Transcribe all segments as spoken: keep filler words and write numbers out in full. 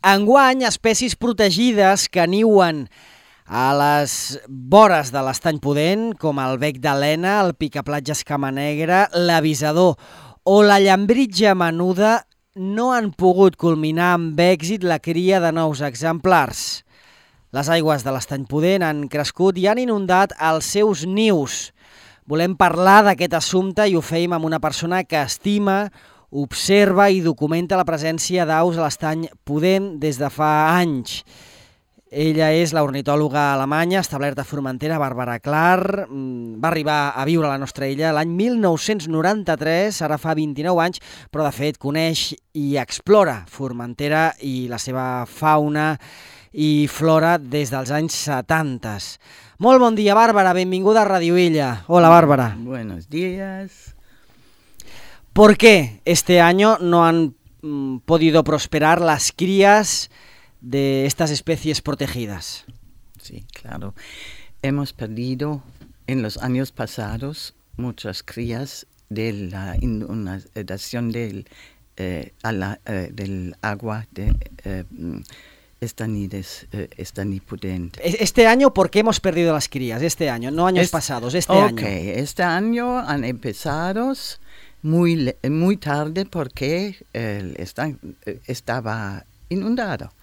Enguany, espècies protegides que niuen a les vores de l'Estany Pudent, com el bec d'Helena, el picaplatges camanegra, l'avisador o la llambritja menuda, no han pogut culminar amb èxit la cria de nous exemplars. Les aigües de l'Estany Pudent han crescut i han inundat els seus nius. Volem parlar d'aquest assumpte i ho feim amb una persona que estima, observa i documenta la presència d'aus a l'Estany Pudent des de fa anys. Ella és l'ornitòloga alemanya establerta a Formentera, Bàrbara Clar. Va arribar a viure a la nostra illa l'any mil nou-cents noranta-tres, ara fa vint-i-nou anys, però de fet coneix i explora Formentera i la seva fauna i flora des dels anys setanta. Molt bon dia, Bàrbara, benvinguda a Radio Illa. Hola, Bárbara. Buenos días. ¿Por qué este año no han mm, podido prosperar las crías de estas especies protegidas? Sí, claro. Hemos perdido en los años pasados muchas crías de la inundación del, eh, a la, eh, del agua de eh, Estanides, eh, Estany Pudent. Este año, ¿por qué hemos perdido las crías? Este año, no años es, pasados, este okay. año. Ok, este año han empezado muy, muy tarde porque el esta, estaba inundado.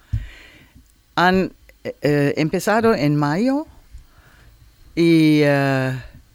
Han eh, empezado en mayo y eh,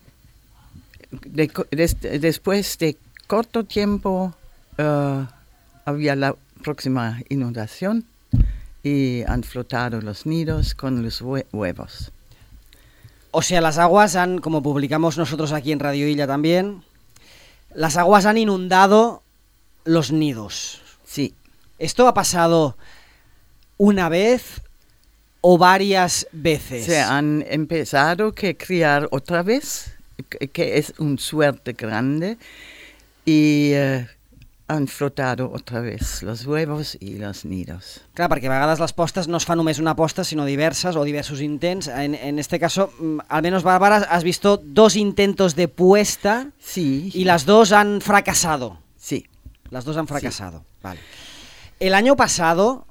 de, de, después de corto tiempo uh, había la próxima inundación y han flotado los nidos con los hue huevos. O sea, las aguas han, como publicamos nosotros aquí en Radio Illa también, las aguas han inundado los nidos. Sí. ¿Esto ha pasado una vez o varias veces? Se han empezado a criar otra vez, que es una suerte grande, y uh, han flotado otra vez los huevos y los nidos. Clar, perquè a vegades les postes no es fa només una posta, sinó diverses o diversos intents. En, en este caso, al menos, Bárbara, has visto dos intentos de puesta, sí, y las dos han fracasado. Sí. Las dos han fracasado. Sí. Vale. El año pasado,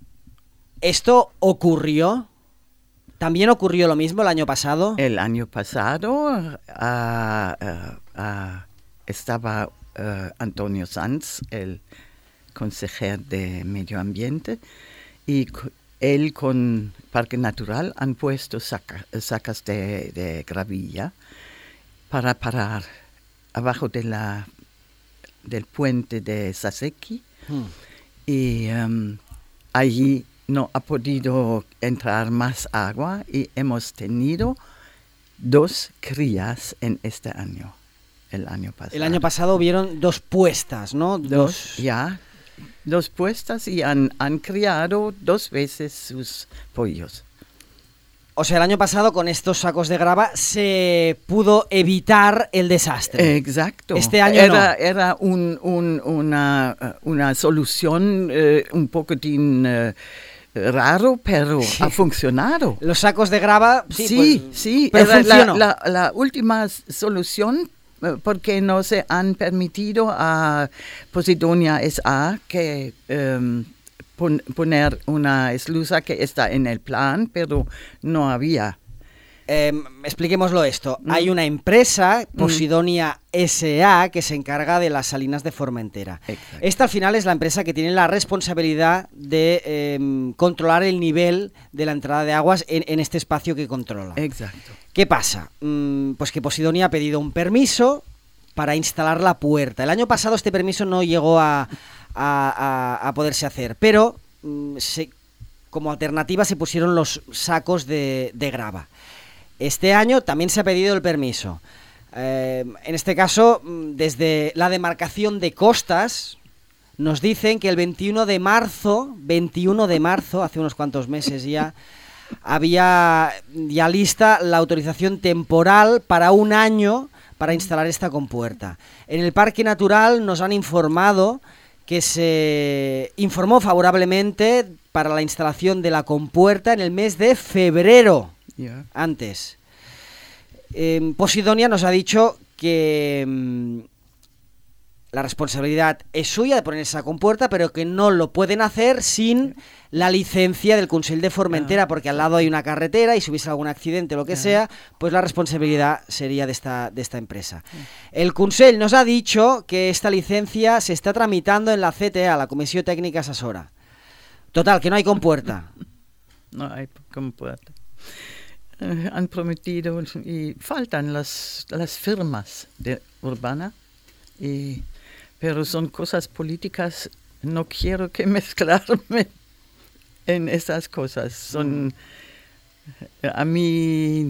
¿esto ocurrió? ¿También ocurrió lo mismo el año pasado? El año pasado uh, uh, uh, estaba uh, Antonio Sanz, el consejero de Medio Ambiente, y él con Parque Natural han puesto saca, sacas de, de gravilla para parar abajo de la, del puente de Saseki. Hmm. Y um, allí no ha podido entrar más agua y hemos tenido dos crías en este año, el año pasado. El año pasado vieron dos puestas, ¿no? Dos, dos... ya, dos puestas y han, han criado dos veces sus pollos. O sea, el año pasado con estos sacos de grava se pudo evitar el desastre. Exacto. Este año era, no. Era un, un, una, una solución eh, un poquitín eh, raro, pero sí. Ha funcionado. Los sacos de grava, sí, sí, pues, sí. Pero era funcionó. La, la, la última solución, porque no se han permitido a Posidonia S A que um, pon, poner una eslusa que está en el plan, pero no había. Eh, expliquémoslo esto. Mm. Hay una empresa, Posidonia mm. S A, que se encarga de las salinas de Formentera. Exacto. Esta al final es la empresa que tiene la responsabilidad de eh, controlar el nivel de la entrada de aguas en, en este espacio que controla. Exacto. ¿Qué pasa? Mm, pues que Posidonia ha pedido un permiso para instalar la puerta. El año pasado este permiso no llegó a, a, a, a poderse hacer, pero mm, se, como alternativa se pusieron los sacos de, de grava. Este año también se ha pedido el permiso. Eh, en este caso, desde la demarcación de costas, nos dicen que el veintiuno de marzo, veintiuno de marzo, hace unos cuantos meses ya, había ya lista la autorización temporal para un año para instalar esta compuerta. En el Parque Natural nos han informado que se informó favorablemente para la instalación de la compuerta en el mes de febrero. Yeah. Antes. Eh, Posidonia nos ha dicho que, la responsabilidad es suya de poner esa compuerta, pero que no lo pueden hacer sin la licencia del Consell de Formentera, porque al lado hay una carretera y si hubiese algún accidente o lo que sea, pues la responsabilidad sería de esta, de esta empresa. El Consell nos ha dicho que esta licencia se está tramitando en la C T A, la Comisión Técnica Asesora. Total, que no hay compuerta. No hay compuerta. Uh, han prometido y faltan las, las firmas de Urbana, y, pero son cosas políticas. No quiero que mezclarme en esas cosas. Son, a mí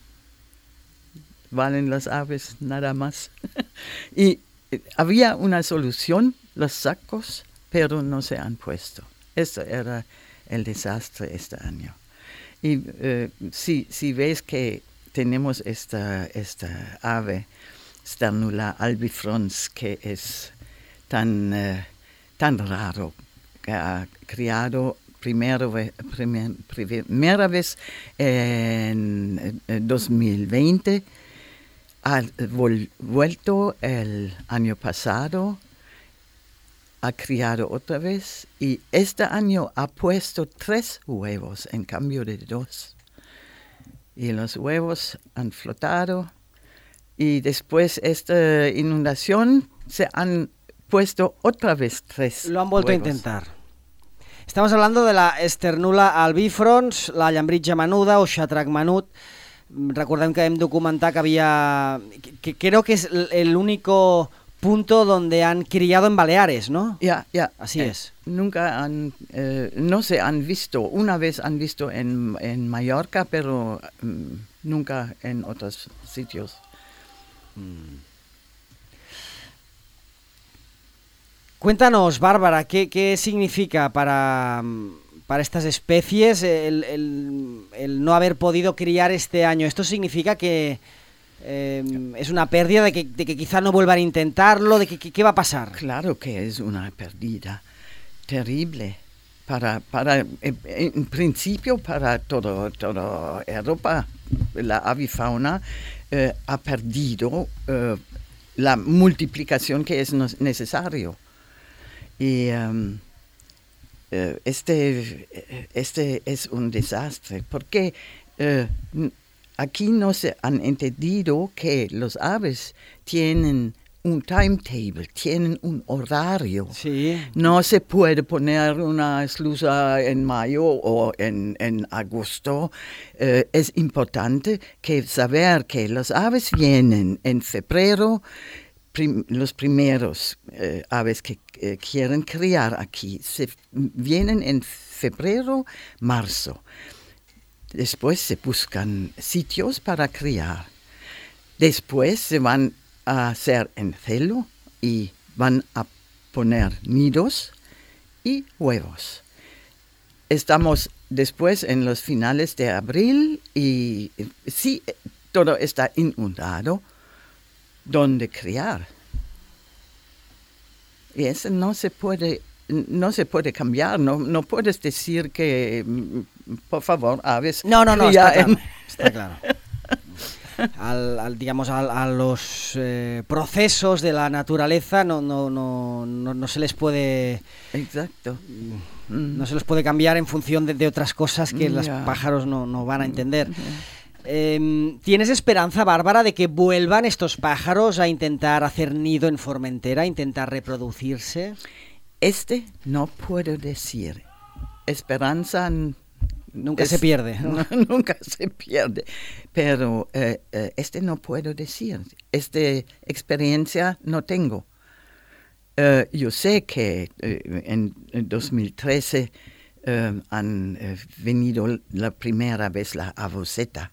valen las aves nada más. Y había una solución, los sacos, pero no se han puesto. Eso era el desastre este año. Y uh, si, si ves que tenemos esta, esta ave, Sternula albifrons, que es tan, uh, tan raro, que ha criado primero, primer, primera vez en, en dos mil veinte, ha vol, vuelto el año pasado, ha criado otra vez y este año ha puesto tres huevos en cambio de dos. Y los huevos han flotado y después esta inundación se han puesto otra vez tres Lo han vuelto huevos. a intentar. Estamos hablando de la Sternula albifrons, la llambritja menuda o xatrac menut. Recordem que hem documentat que había... Que, que creo que es el único punto donde han criado en Baleares, ¿no? Ya, ya. Así eh, es. Nunca han, eh, no se han visto, una vez han visto en, en Mallorca, pero um, nunca en otros sitios. Mm. Cuéntanos, Bárbara, ¿qué, qué significa para, para estas especies el, el, el no haber podido criar este año? ¿Esto significa que Eh, es una pérdida, de que, de que quizá no vuelvan a intentarlo, de que, que, ¿qué va a pasar? Claro que es una pérdida terrible para, para en, en principio para todo, toda Europa. La avifauna eh, ha perdido eh, la multiplicación que es necesario. Y um, eh, este, este es un desastre, porque eh, aquí no se han entendido que los aves tienen un timetable, tienen un horario. Sí. No se puede poner una eslusa en mayo o en, en agosto. Eh, es importante que saber que los aves vienen en febrero, prim, los primeros eh, aves que eh, quieren criar aquí, se, vienen en febrero, marzo. Después se buscan sitios para criar. Después se van a hacer en celo y van a poner nidos y huevos. Estamos después en los finales de abril y sí, todo está inundado, ¿dónde criar? Y eso no se puede No se puede cambiar, no, no puedes decir que, por favor, aves... No, no, no, está claro, en... está claro. Al, al, digamos, al, a los eh, procesos de la naturaleza no, no, no, no, no se les puede... Exacto. No se les puede cambiar en función de, de otras cosas que yeah. los pájaros no, no van a entender. Yeah. Eh, ¿Tienes esperanza, Bárbara, de que vuelvan estos pájaros a intentar hacer nido en Formentera, a intentar reproducirse? Este no puedo decir. Esperanza nunca es, se pierde. ¿no? No, nunca se pierde. Pero eh, eh, este no puedo decir. Esta experiencia no tengo. Uh, yo sé que uh, en, en dos mil trece uh, han uh, venido la primera vez la avoceta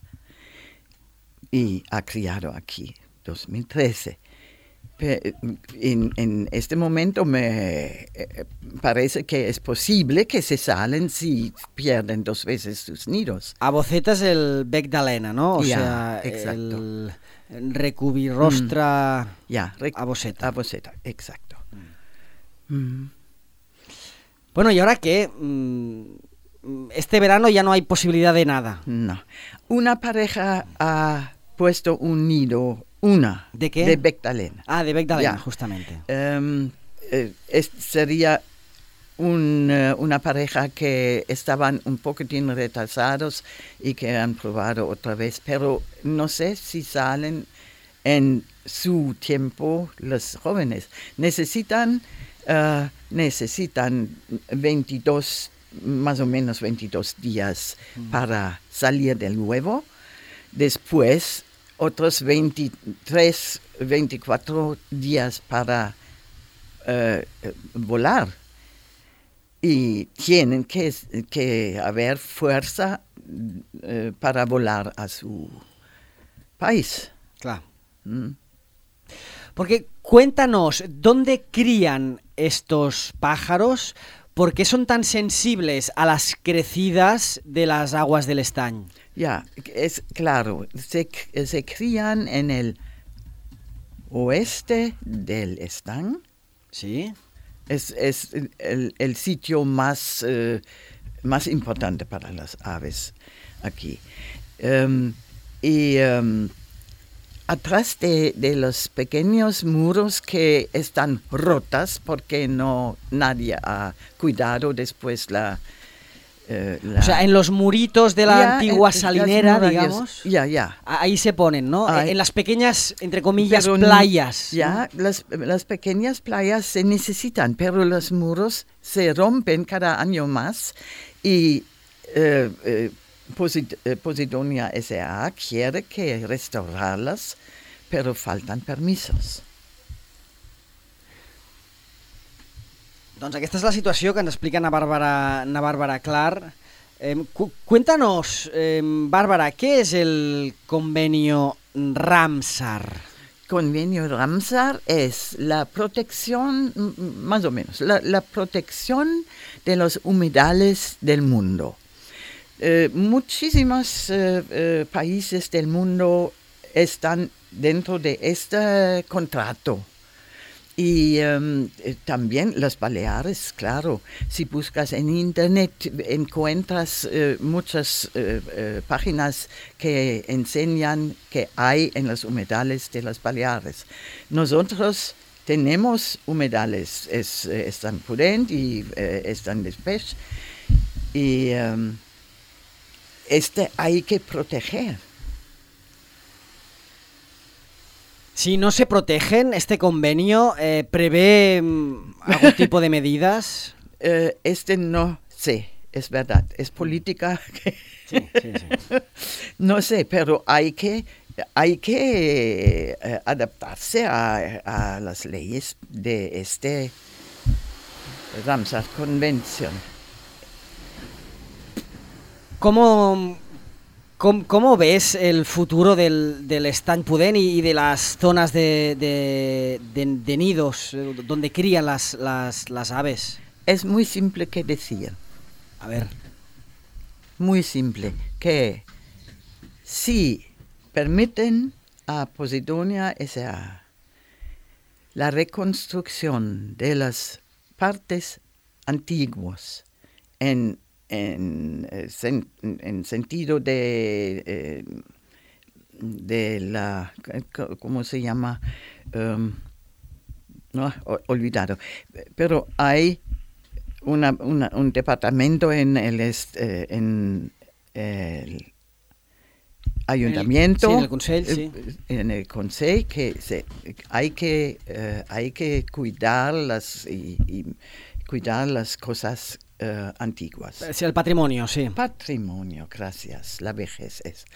y ha criado aquí, dos mil trece. En, en este momento me eh, parece que es posible que se salen si pierden dos veces sus nidos. Avoceta es el bec d'alena, ¿no? O yeah, sea, exacto. el recubirrostra mm. yeah, rec- avoceta. Avoceta, exacto. Mm. Mm. Bueno, ¿y ahora qué? Este verano ya no hay posibilidad de nada. No. Una pareja ha puesto un nido Una. ¿De qué? De Bec d'Alena. Ah, de Bec d'Alena, Ya. justamente. Um, eh, es, sería un, uh, una pareja que estaban un poquitín retrasados y que han probado otra vez, pero no sé si salen en su tiempo los jóvenes. Necesitan, uh, necesitan veintidós, más o menos veintidós días mm. para salir del huevo. Después, otros veintitrés, veinticuatro días para uh, volar. Y tienen que, que haber fuerza uh, para volar a su país. Claro. Mm. Porque cuéntanos, ¿dónde crían estos pájaros? ¿Por qué son tan sensibles a las crecidas de las aguas del Estany? Ya, es claro, se, se crían en el oeste del Estany. Sí. Es, es el, el sitio más, uh, más importante para las aves aquí. Um, y um, atrás de, de los pequeños muros que están rotas porque no nadie ha cuidado después la... Uh, la... O sea, en los muritos de la ya, antigua en, salinera, murallas, digamos. Ya, ya. Ahí se ponen, ¿no? Ahí. En las pequeñas, entre comillas, pero, playas. Ya, ¿no? las, las pequeñas playas se necesitan, pero los muros se rompen cada año más y eh, eh, Posid- eh, Posidonia S A quiere que restaurarlas, pero faltan permisos. Doncs aquesta és la situació que ens explica na Bàrbara, na Bàrbara Clar. Eh, cu cuéntanos, eh, Bárbara, ¿qué es el convenio Ramsar? Convenio Ramsar es la protección, más o menos, la, la protección de los humedales del mundo. Eh, muchísimos eh, eh, países del mundo están dentro de este contrato. Y um, eh, también las Baleares, claro. Si buscas en internet encuentras eh, muchas eh, eh, páginas que enseñan que hay en los humedales de las Baleares. Nosotros tenemos humedales, es, eh, están Pudent y eh, están Despech. Y um, este hay que proteger. Si no se protegen, ¿este convenio eh, prevé um, algún tipo de medidas? Uh, este no sé, es verdad, es política. Sí, sí, sí. No sé, pero hay que, hay que uh, adaptarse a, a las leyes de este Ramsar Convention. ¿Cómo... ¿Cómo, ¿Cómo ves el futuro del, del Estany Pudent y, y de las zonas de, de, de, de nidos donde crían las, las, las aves? Es muy simple que decir. A ver. Muy simple. Que si permiten a Posidonia S A la reconstrucción de las partes antiguas en En, en, en sentido de, eh, de la, ¿cómo se llama? Um, no, olvidado. Pero hay una, una, un departamento en el, eh, en el ayuntamiento, sí, en el Consell, sí. en el Consell, que se, hay que uh, hay que cuidar las y, y cuidar las cosas Uh, antiguas. Sí, el patrimonio, sí. Patrimonio, gracias. La vejez es.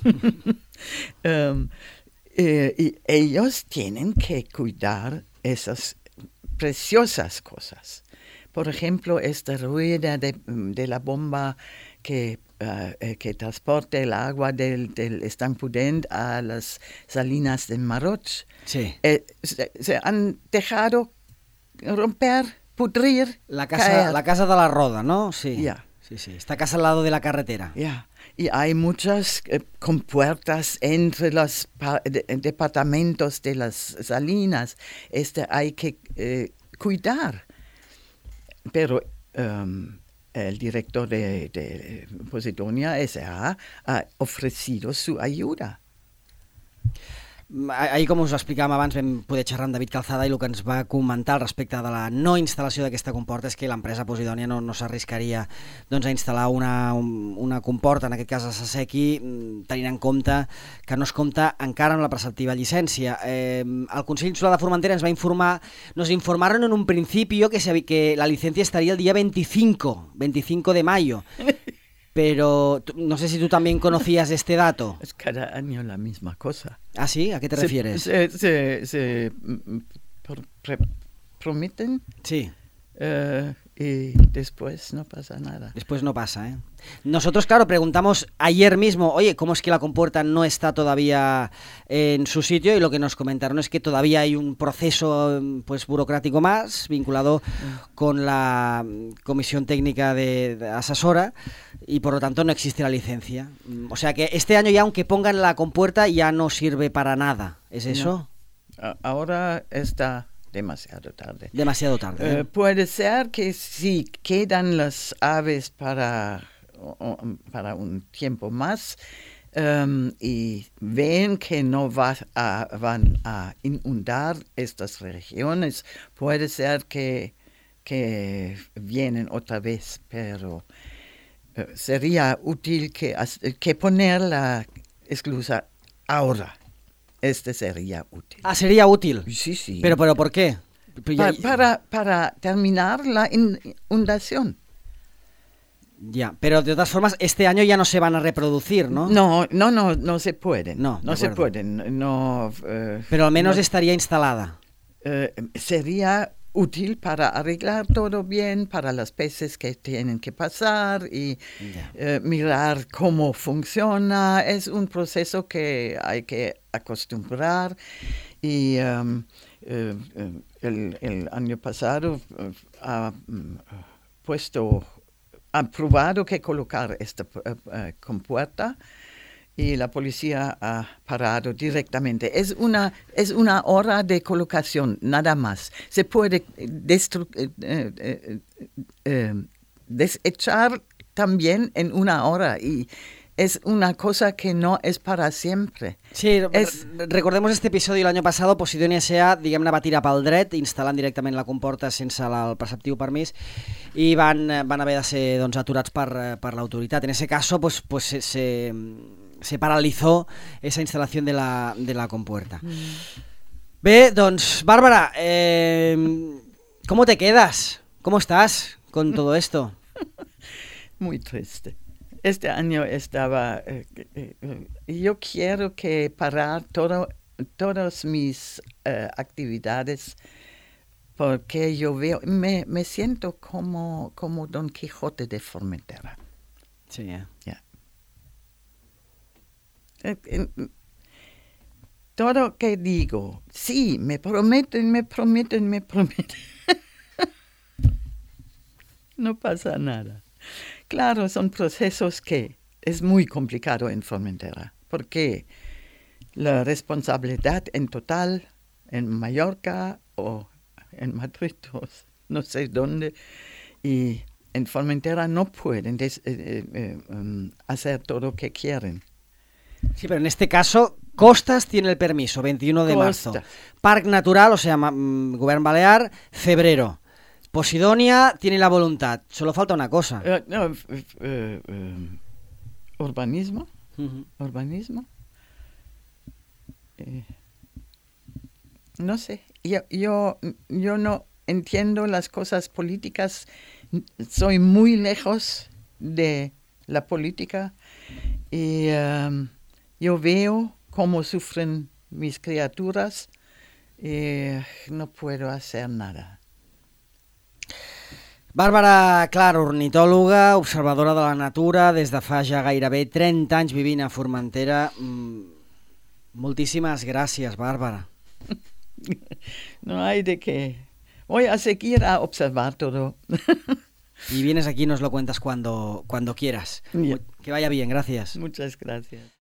um, eh, y ellos tienen que cuidar esas preciosas cosas. Por ejemplo, esta rueda de, de la bomba que, uh, que transporta el agua del, del Estany Pudent a las salinas de Maroch. Sí. Eh, se, se han dejado romper, pudrir, la casa, la casa de la Roda, ¿no? Sí. Yeah. Sí, sí. Está casi al lado de la carretera. Ya. Yeah. Y hay muchas eh, compuertas entre los de, departamentos de las salinas. Este hay que eh, cuidar. Pero um, el director de, de Posidonia S A ha ofrecido su ayuda. Ahir, com us explicàvem abans, vam poder xerrar amb David Calzada i el que ens va comentar al respecte de la no instal·lació d'aquesta comporta és que l'empresa Posidònia no, no s'arriscaria doncs, a instal·lar una, una comporta, en aquest cas a Sasequi, tenint en compte que no es compta encara amb la preceptiva llicència. Eh, el Consell Insular de Formentera ens va informar, nos informaron en un principio que, se, que la licencia estaría el día veinticinco de mayo. Pero no sé si tú también conocías este dato. Es cada año la misma cosa. ¿Ah, sí? ¿A qué te se, refieres? Se, se, se pr pr prometen sí. Uh, y después no pasa nada. Después no pasa, ¿eh? Nosotros, claro, preguntamos ayer mismo, oye, ¿cómo es que la compuerta no está todavía en su sitio? Y lo que nos comentaron es que todavía hay un proceso pues burocrático más vinculado mm. con la Comisión Técnica de, de Asesora y por lo tanto no existe la licencia. O sea que este año ya, aunque pongan la compuerta, ya no sirve para nada. ¿Es eso? No. Ahora está demasiado tarde. Demasiado tarde. ¿eh? Uh, puede ser que si quedan las aves para, para un tiempo más um, y ven que no va a, van a inundar estas regiones, puede ser que, que vienen otra vez, pero uh, sería útil que, que poner la esclusa ahora. Este sería útil. Ah, sería útil. Sí, sí. ¿Pero, pero por qué? Pa para, para terminar la inundación. Ya, pero de todas formas, este año ya no se van a reproducir, ¿no? No, no, no, no se pueden. No, no se pueden. No, uh, pero al menos no, estaría instalada. Uh, sería útil para arreglar todo bien, para los peces que tienen que pasar y yeah. uh, mirar cómo funciona. Es un proceso que hay que acostumbrar y um, uh, uh, el, el año pasado uh, ha uh, puesto, ha probado que colocar esta uh, uh, compuerta y la policía ha parado directamente. Es una, es una hora de colocación, nada más. Se puede destru eh, eh, eh, desechar también en una hora y es una cosa que no es para siempre. Sí, es... recordemos este episodi l'any passat, Posidònia S A, diguem-ne, va tirar pel dret, instal·lant directament la comporta sense la, el preceptiu permís, i van, van haver de ser doncs, aturats per, per l'autoritat. En ese caso, pues, pues se, se, se paralizó esa instalación de la, de la compuerta. Mm. Bé, doncs, Bàrbara, eh, ¿cómo te quedas? ¿Cómo estás con todo esto? Muy triste. Este año estaba, eh, eh, eh, yo quiero que parar todo, todas mis eh, actividades porque yo veo, me, me siento como, como Don Quijote de Formentera. Sí, eh. Yeah. Eh, eh, todo que digo, sí, me prometen, me prometen, me prometen. No pasa nada. Claro, son procesos que es muy complicado en Formentera, porque la responsabilidad en total en Mallorca o en Madrid, o no sé dónde, y en Formentera no pueden des, eh, eh, um, hacer todo lo que quieren. Sí, pero en este caso, Costas tiene el permiso, veintiuno de marzo. Parc Natural, o sea, Govern Balear, febrero. Posidònia tiene la voluntad. Solo falta una cosa. Uh, no, uh, uh, uh, urbanismo. Uh-huh. Urbanismo. Eh, no sé. Yo, yo, yo no entiendo las cosas políticas. Soy muy lejos de la política. Y um, yo veo cómo sufren mis criaturas. Y no puedo hacer nada. Bàrbara Clar, ornitòloga, observadora de la natura, des de fa ja gairebé trenta anys vivint a Formentera. Moltíssimes gràcies, Bàrbara. No hay de qué. Voy a seguir a observar todo. Y vienes aquí y nos lo cuentas cuando, cuando quieras. Yeah. Que vaya bien, gracias. Muchas gracias.